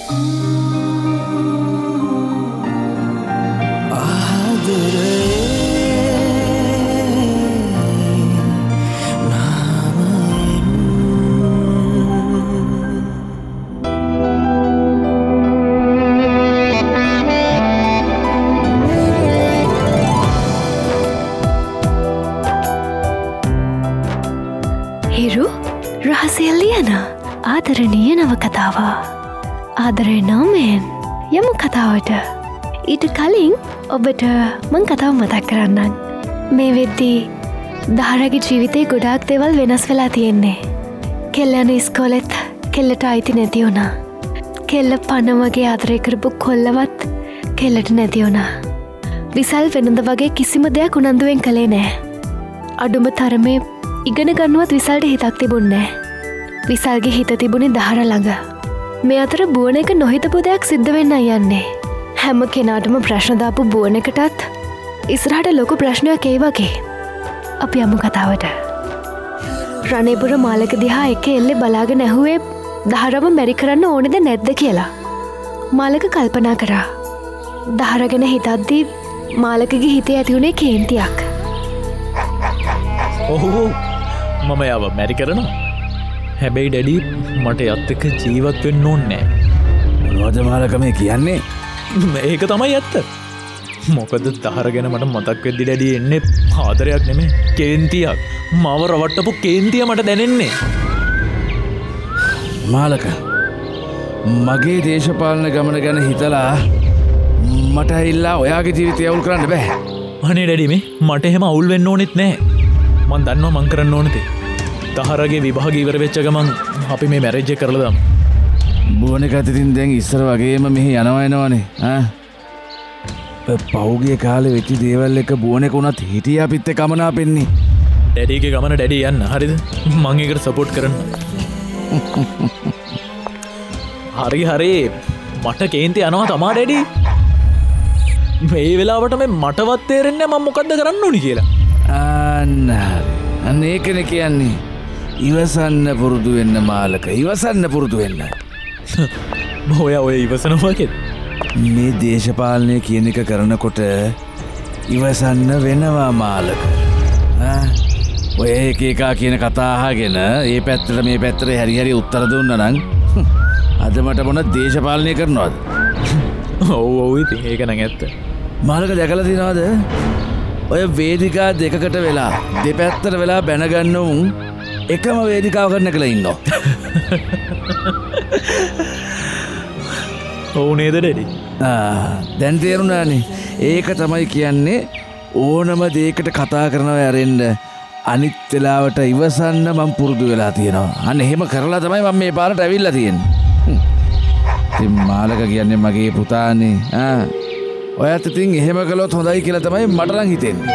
ආදරණීය නවකතාව ආදරේ නෝමෙන් යමු කතාවට. ඊට කලින් ඔබට මං කතාව මතක් කරන්නම්. මේ වෙද්දී දහරගේ ජීවිතේ ගොඩාක් දේවල් වෙනස් වෙලා තියෙන්නේ. කෙල්ල යන ඉස්කෝලෙත් කෙල්ලට අයිති නැති වුණා. කෙල්ල පණ වගේ ආදරේ කරපු කොල්ලවත් කෙල්ලට නැති වුණා. විසල් වෙනද වගේ කිසිම දෙයක් උනන්දුවෙන් කළේ නෑ. අඩුම තරමේ ඉගෙන ගන්නවත් විසල්ට හිතක් තිබුණේ නෑ. විසල්ගේ හිත තිබුණේ දහර ළඟ. මේ අතර බුවන එක නොහිතපු දෙයක් සිද්ධ වෙන්න යන්නේ. හැම කෙනාටම ප්‍රශ්න දාපු බුවන එකටත් ඉස්සරහට ලොකු ප්‍රශ්නයක් ඒ වගේ. අපි යමු කතාවට. රණේපුර මාලක දිහා එක එල්ලේ බලාගෙන ඇහුවේ දහරම මැරි කරන්න ඕනෙද නැද්ද කියලා. මාලක කල්පනා කරා. දහර ගැන හිතද්දී මාලකගේ හිතේ ඇති වුණේ කේන්තියක්. ඔහු මම යව මැරි කරනවා. හැබැයි ඩැඩි මට යත් එක්ක ජීවත් වෙන්න ඕනේ නෑ. මොනවද මාලක මේ කියන්නේ? ඒක තමයි ඇත්ත. මොකද දහර ගැන මට මතක් වෙද්දි ඩැඩි එන්නේ ආදරයක් නෙමෙයි කේන්තියක්. මාව රවට්ටපු කේන්තිය මට දැනෙන්නේ. මාලක මගේ දේශපාලන ගමන ගැන හිතලා මට ඇවිල්ලා ඔයාගේ ජීවිතය අවුල් කරන්න බෑ. අනේ ඩැඩි මේ මට එහෙම අවුල් වෙන්න ඕනෙත් නෑ. මං දන්නවා මං කරන්න ඕනේ. දහරගේ විභාග ඉවර වෙච්ච ගමන් අපි මේ මැරේජ් එක කරලා දාමු. බුවන එක අතින් දැන් ඉස්සර වගේම මෙහි යනවනේ. පෞගේ කාලේ වෙච්ච දේවල් එක බුවන එක උනත් හිටියා අපිත් එක්ක අමනාපෙන්නේ. ඩැඩිගේ ගමන ඩැඩි යන්න. හරිද? මං ඒකට සපෝට් කරන්න. හරි මට කේන්ති යනවා තමා ඩැඩි. මේ වෙලාවට මේ මටවත් තේරෙන්නේ මම මොකද්ද කරන්න ඕනි කියලා. අන්න ඒකනේ කියන්නේ. ඉවසන්න පුරුදු වෙන්න මාලක. ඉවසන්න පුරුදු වෙන්න. ඔය ඉවසනවාකෙත් මේ දේශපාලනය කියන එක කරනකොට ඉවසන්න වෙනවා මාලක. ඔය එකා කියන කතා අහගෙන ඒ පැත්තට මේ පැත්තට හැරි උත්තර දුන්නා නම් අද මට මොන දේශපාලනය කරනවද? ඔව් ඉතින් ඒක නම් ඇත්ත. මාලක දැකලා තියෙනවද? ඔය වේදිකා දෙකකට වෙලා දෙපැත්තට වෙලා බැනගන්න උන් එකම වේදිකාව කරන කලා ඉන්නවා. ඔව් නේද ඩැඩි? දැන් තේරුණානේ. ඒක තමයි කියන්නේ ඕනම දෙයකට කතා කරනවා ඇරෙන්න අනිත් වෙලාවට ඉවසන්න මම පුරුදු වෙලා තියෙනවා. අන්න එහෙම කරලා තමයි මම මේ පාරට ඇවිල්ලා තියෙන්නේ. ඉතින් මාලක කියන්නේ මගේ පුතානේ. ඔයත් ඉතින් එහෙම කළොත් හොඳයි කියලා තමයි මට නම් හිතෙන්නේ.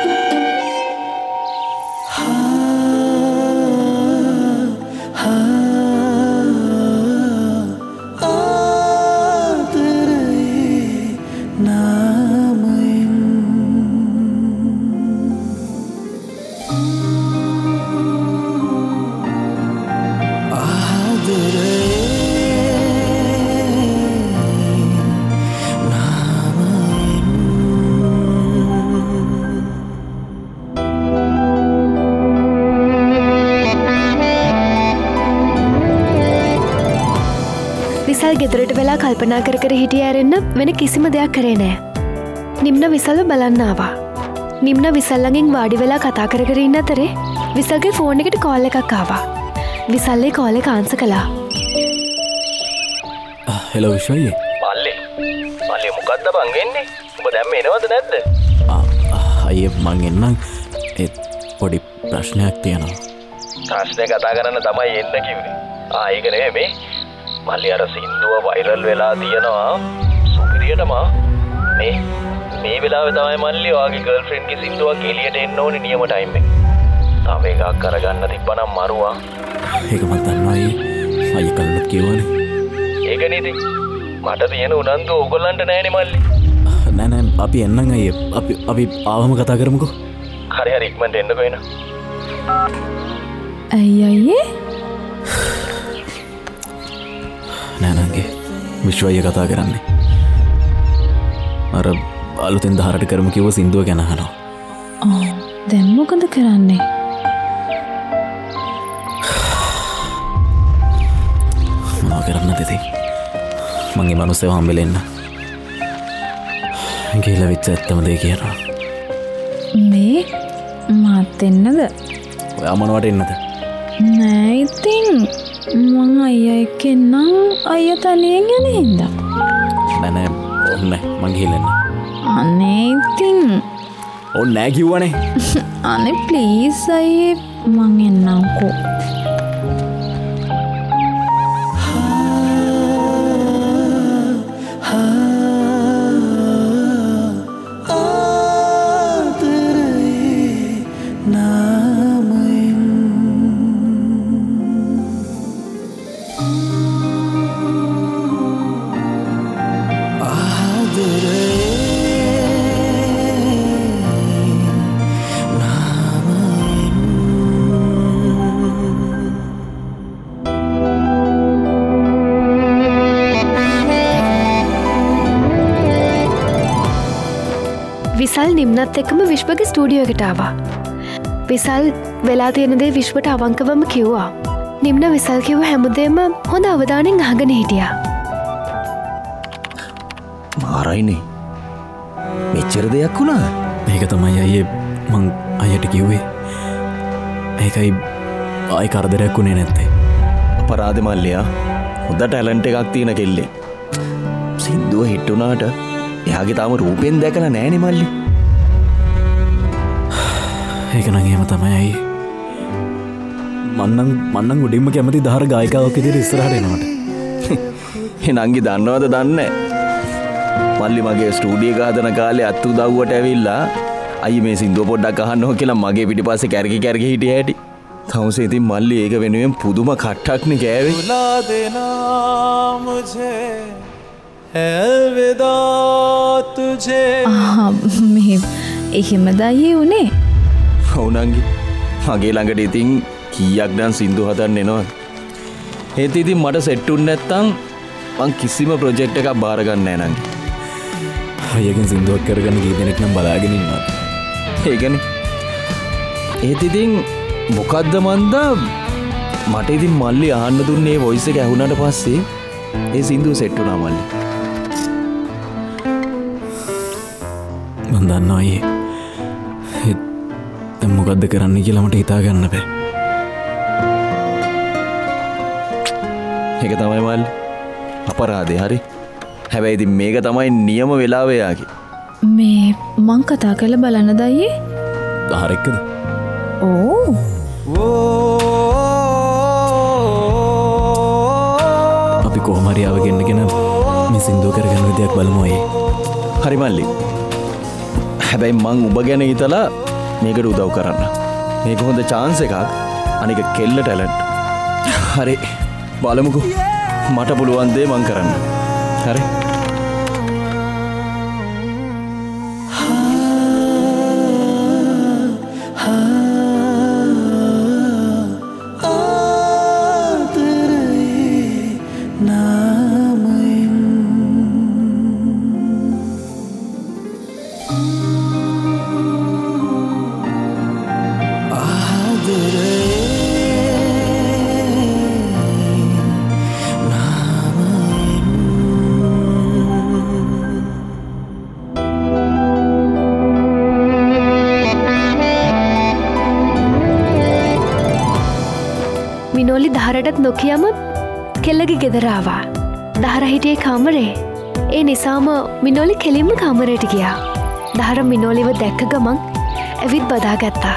ගෙදරට වෙලා කල්පනා කර හිටිය ඇරෙන්න වෙන කිසිම දෙයක් කරේ නෑ. නිම්න විසල්ව බලන්න ආවා. නිම්න විසල්ලඟින් වාඩි වෙලා කතා කර ඉන්න අතරේ විසල්ගේ ෆෝන් එකට කෝල් එකක් ආවා. විසල්ලේ කෝල් එක ආන්සර් කළා. හෙලෝ විශ්වයේ. මල්ලේ මොකද්ද බං වෙන්නේ? ඔබ දැන් එනවද නැද්ද? අයියේ මං එන්නම්. ඒ පොඩි ප්‍රශ්නයක් තියෙනවා. ප්‍රශ්නේ කතා කරන්න තමයි එන්න කිව්වේ. ඒක නෙමෙයි මේ මල්ලි අර සින්දුව වෛරල් වෙලා තියෙනවා සුපිරියටම මේ වෙලාවේ තමයි මල්ලි ඔයාගේ ගර්ල්ෆ්‍රෙන්ඩ්ගේ සින්දුවක් එළියට එන්න ඕනේ නියම ටයිම් එක. තාම එකක් කරගන්න තිබ්බනම් මරුවා. ඒක මම දන්නවා අයියේ කල්ලුත් කියවනේ. ඒක නේද? මට තියෙන උනන්දු ඕගොල්ලන්ට නැහැනේ මල්ලි. නෑ අපි එන්නම් අයියේ. අපි ආවම කතා කරමුකෝ. හරි ඉක්මනට එන්නකෝ එන. අයියේ නෑනගේ විශ්වය කතා කරන්නේ අර අලුතෙන් දහරට කරම කිව සිින්දුව ගැනහනවා දැම්මොකද කරන්නේ මනා කරන්න දෙති මගේ මනුස්සය හම්බෙලෙන්න ගේල විච්ච ඇත්තම දේ කියනවා මේ මාත් එන්නද ඔයා මොනවට එන්නද නෑ ඉතින් මං අයිය එක්කෙන්නම් අයිය තනියෙන් යන හින්දා නැනෑ ඔන්න මං ගිහිල්ලන්න අනේ ඉතින් ඔන්න නෑ කිව්වනේ අනේ ප්ලීස් අයියේ මං එන්නම්කෝ විසල් නිම්නත් එක්කම විශ්වගේ ස්ටූඩියෝ එකට ආවා. විසල් වෙලා තියෙන දේ විශ්වට අවංකවම කිව්වා. නිම්න විසල් කිව්ව හැමදේම හොඳ අවධානයෙන් අහගෙන හිටියා. මාරයිනේ. මෙච්චර දෙයක් වුණා. මේක තමයි අයියේ මං අයියට කිව්වේ. ඒකයි ආයි කරදරයක් වුණේ නැත්තේ. අපරාධ මල්ලියා. හොඳ ටැලන්ට් එකක් තියෙන කෙල්ලෙක්. සින්දුව හිට් වුණාට එයාගේ තාම රූපෙන් දැකලා නෑනේ මල්ලි. ඒක නම් එහෙම තමයි අයියේ. මන්නම් උඩින්ම කැමති දහර ගායිකාවක් විදිහට ඉස්සරහට එනවට. ඒ නංගි දන්නවද දන්නේ? මල්ලි මගේ ස්ටුඩියෝ එක හදන කාලේ අත් උදව්වට ඇවිල්ලා අයියේ මේ සින්දුව පොඩ්ඩක් අහන්නෝ කියලා මගේ පිටිපස්සේ කැරකි හිටිය හැටි. තවසේ ඉතින් මල්ලි ඒක වෙනුවෙන් පුදුම කට්ටක්නේ කෑවේ. बुला देना मुझे अलविदा तुझे. මේ එහෙමද අයියේ උනේ ඔව් නංගි. මගේ ළඟට ඉතින් කීයක් නම් සින්දු හදන්න එනවා. ඒත් ඉතින් මට සෙට් උන්නේ නැත්තම් මං කිසිම ප්‍රොජෙක්ට් එකක් බාර ගන්න නෑ නංගි. අයියගෙන් සින්දුවක් කරගන්න කී දෙනෙක් නම් බලාගෙන ඉන්නවා. ඒකනේ. ඒත් ඉතින් මොකද්ද මන්දා මට ඉතින් මල්ලි අහන්න දුන්නේ වොයිස් එක ඇහුණාට පස්සේ ඒ සින්දුව සෙට් වුණා මල්ලි. මන් දන්නවා අයියේ. දැන් මොකද්ද කරන්න කියලා මට හිතා ගන්න බෑ. ඒක තමයි මල්ලි. අපරාධේ හරි. හැබැයි ඉතින් මේක තමයි නියම වෙලාව යාගේ. මේ මං කතා කරලා බලන්නද අයියේ දහර එක්කද? ඕ අපි කොහොම හරි ආවගෙන්නගෙන මේ සින්දුව කරගන්න විදියක් බලමු අයියේ. හරි මල්ලි. හැබැයි මං ඔබ ගැන හිතලා මේකට උදව් කරන්න. මේක හොඳ chance එකක්. අනික කෙල්ල ටැලන්ට්. හරි. බලමුකෝ. මට පුළුවන් දේ මං කරන්න. හරි. මිනෝලි දහරටත් නොකියම කෙල්ලගේ ගෙදරාවා. දහර හිටියේ කාමරේ. ඒ නිසාම මිනෝලි කෙලින්ම කාමරයට ගියා. දහර මිනෝලිව දැක්ක ගමන් ඇවිත් බදාගත්තා.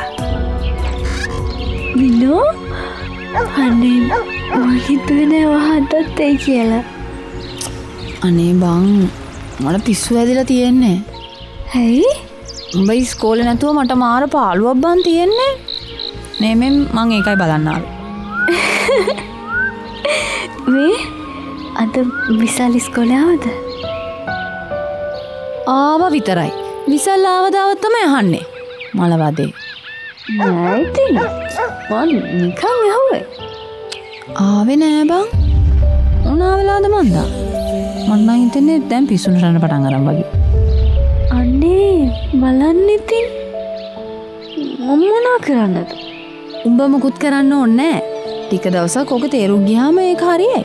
මිනෝ අනේ මහිතුවේ නෑ වහත්තත් ඒ කියලා. අනේ බං මට පිස්සු ඇදිලා තියෙන්නේ. හැයි උඹ ඉස්කෝලේ නැතුව මට මාර පාළුවක් බන් තියෙන්නේ. නෙමෙයි මං ඒකයි බලන්න ආවේ. මේ අද විසල් ඉස්කෝලේ ආවද? ආවා විතරයි. විසල් ආවදාවත් තමයි අහන්නේ. මලවදේ. නෑ ඉතින් මං නිකන් ඇහුවේ. ආවේ නෑ බං. උන මොනා වෙලාද මන්දා මට නම් හිතන්නේ දැන් පිස්සුනට යන පටන් අරන් වගේ. අනේ බලන්න ඉතින් මම මොනා කරන්නද? උඹ මොකුත් කරන්න ඕනේ නැහැ. ටික දවසක් ඔක තේරුම් ගියාම ඒක හරියයි.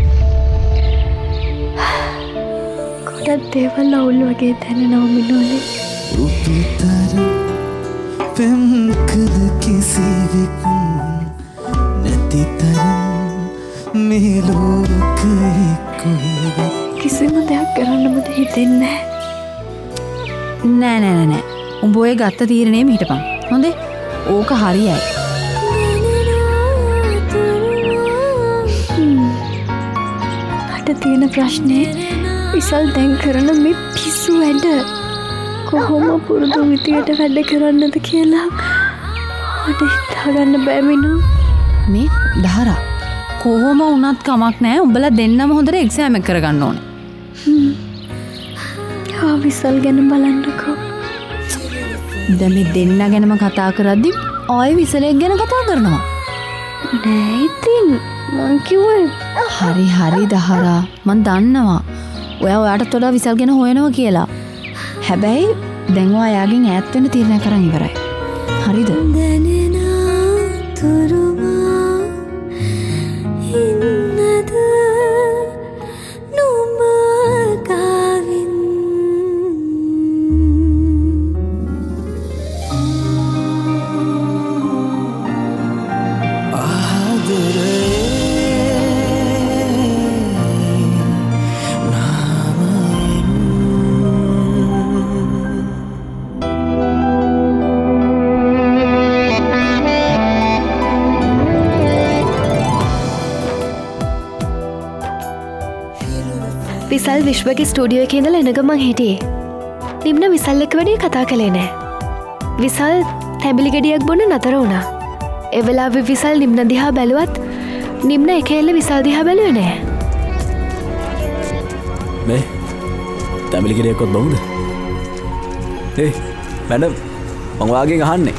ගොඩක් දේවල් අවුල් වගේ දැනෙනවා මිනෝනේ. උපතර පෙම්කද කිසිවෙක් නැති තරම් මේ ලෝකයේ කොහෙවත් කිසිම දෙයක් කරන්නමද හිතෙන්නේ නෑ නෑ නෑ. උඹ ඔය ගත්ත තීරණයම හිටපන්. හොඳේ? ඕක හරියයි. මට තියෙන ප්‍රශ්නේ විසල් දැන් කරන මේ පිස්සු වැඩ කොහොම පුරුදු විදියට වැඩ කරන්නද කියලා මට හිතාගන්න බෑ මිනෝ. මේ දහරා කොහොම වුණත් කමක් නෑ. උඹලා දෙන්නම හොඳට එක්සෑම් එක කරගන්න ඕනේ. විසල් ගැන බලන්නකෝ. දැන් මේ දෙන්න ගැනම කතා කරද්දි ආයෙ විසලෙක් ගැන කතා කරනවා. නෑ ඉතින් මං කිව්වේ හරි දහරා මං දන්නවා. ඔයා ඔයාටත් වඩා විසල් ගැන හොයනවා කියලා. හැබැයි දැන් ඔයා යාගෙන් ඈත් වෙන්න තීරණය කරන් ඉවරයි. හරිද? විසල් විශ්වගේ ස්ටඩියෝ එක ඉඳලා එන ගමන් හිටියේ. නිම්න විසල් එක්ක වැඩි කතා කළේ නෑ. විසල් තැඹිලි ගෙඩියක් බොන්න නතර වුණා. ඒ වෙලාවේ විසල් නිම්න දිහා බැලුවත් නිම්න එකෙල්ල විසල් දිහා බැලුවේ නෑ. මේ තැඹිලි ගෙඩියක්වත් බොමුද? මැඩම් මං ඔයාගෙන් අහන්නේ.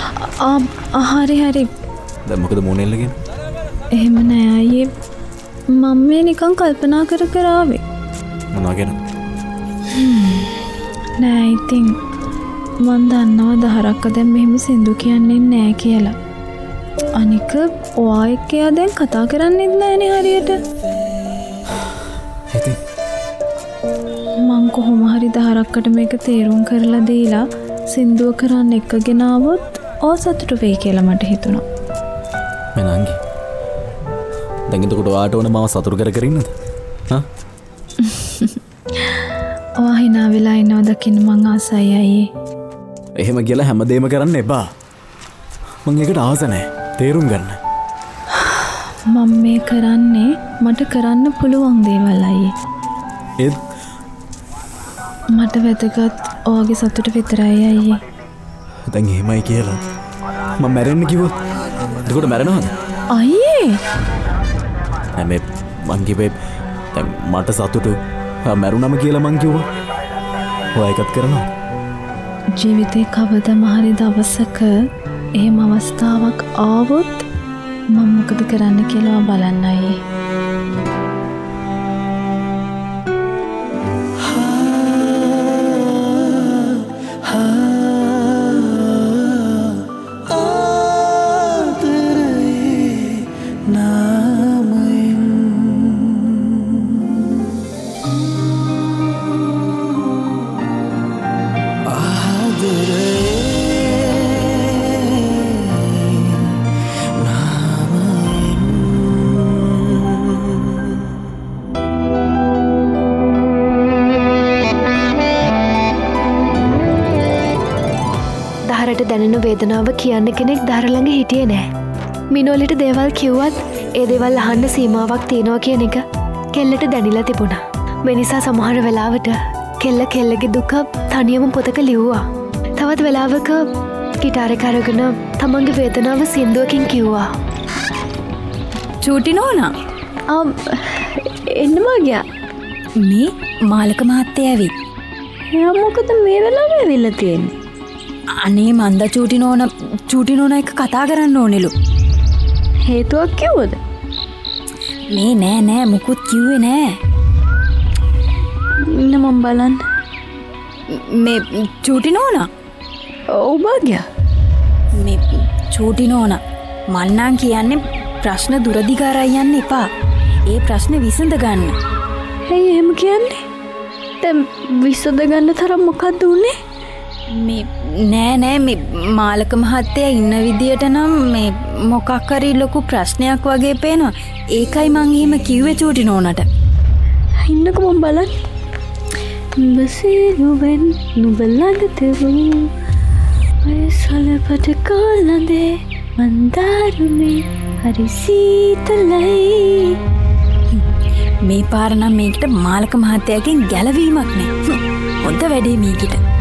හරි. දැන් මොකද මූණ එල්ලගෙන? එහෙම නෑ අයියේ. මම මේ නිකන් කල්පනා කර ආවේ. මොනවා ගැන? නෑ ඉතින් මන් දන්නවා දහරක්ක දැන් මෙහෙම සින්දු කියන්නේ නෑ කියලා. අනික ඔයා එක්ක එයා දැන් කතා කරන්නේත් නෑනේ හරියට. ඉතින් මං කොහොම හරි දහරක්කට මේක තේරුම් කරලා දීලා සින්දුව කරන්න එක්කගෙන ආවොත් ඔය සතුටු වෙයි කියලා මට හිතුණා. මනංගි දැන් එතකොට ඔයාට ඕන මාව සතුටු කර ඉන්නද? ඔයා hina වෙලා ඉනව දකින්න මං ආසයි අයියේ. එහෙම කියලා හැමදේම කරන්න එපා. මං ඒකට ආස නැහැ. තේරුම් ගන්න. මම මේ කරන්නේ මට කරන්න පුළුවන් දේවල් අයියේ. ඒත් මට වැදගත් ඔයාගේ සතුට විතරයි අයියේ. දැන් එහෙමයි කියලා මම මැරෙන්න කිව්වොත් එතකොට මැරෙනවද? අයියේ මේ මං කිව්වේ දැන් මට සතුටු මැරුණම කියලා මං කිව්වා. ඔයා ඒකත් කරනවා. ජීවිතේ කවදම හරි දවසක එහෙම අවස්ථාවක් ආවොත් මම මොකද කරන්න කියලා බලන්න අයියේ. දැනෙන වේදනාව කියන්න කෙනෙක් දහර ළඟ හිටියේ නෑ. මිනෝලිට දේවල් කිව්වත් ඒ දේවල් අහන්න සීමාවක් තියෙනවා කියන එක කෙල්ලට දැනිලා තිබුණා. මේ නිසා සමහර වෙලාවට කෙල්ලගේ දුක තනියම පොතක ලිව්වා. තවත් වෙලාවක ගිටාරේ අරගෙන තමන්ගේ වේදනාව සින්දුවකින් කිව්වා. චූටි නෝනා එන්නම ගියා. මේ මාලක මහත්තයා ඇවිත්. එයා මොකද මේ වෙලාවේ ඇවිල්ලා තියෙන්නේ? අනේ මන්ද චූටි නෝනා එක කතා කරන්න ඕනෙලු. හේතුවක් කිව්වද? මේ නෑ මුකුත් කිව්වේ නෑ. ඉන්න මම බලන්න. මේ චූටි නෝනා. ඔව් භාග්‍ය. මේ චූටි නෝනා මන්නම් කියන්නේ ප්‍රශ්න දුරදිගාරයි යන්න එපා. ඒ ප්‍රශ්න විසඳ ගන්න. ඇයි එහෙම කියන්නේ? දැන් විසඳ ගන්න තරම් මොකක්ද උනේ? මේ නෑ මේ මාලක මහත්තයා ඉන්න විදියට නම් මේ මොකක් හරි ලොකු ප්‍රශ්නයක් වගේ පේනවා. ඒකයි මං එහෙම කිව්වේ චූටි නෝනට. ඉන්නකෝ මම බලන්න. බසිරුවෙන් නුඹ ළඟ තිබූ ඔය සලපට කොළඳේ මන්දාරුනේ හරි සීතලයි. මේ පාර නම් මේකට මාලක මහත්තයාගෙන් ගැලවීමක් නෑ. හොඳ වැඩේ මේකට.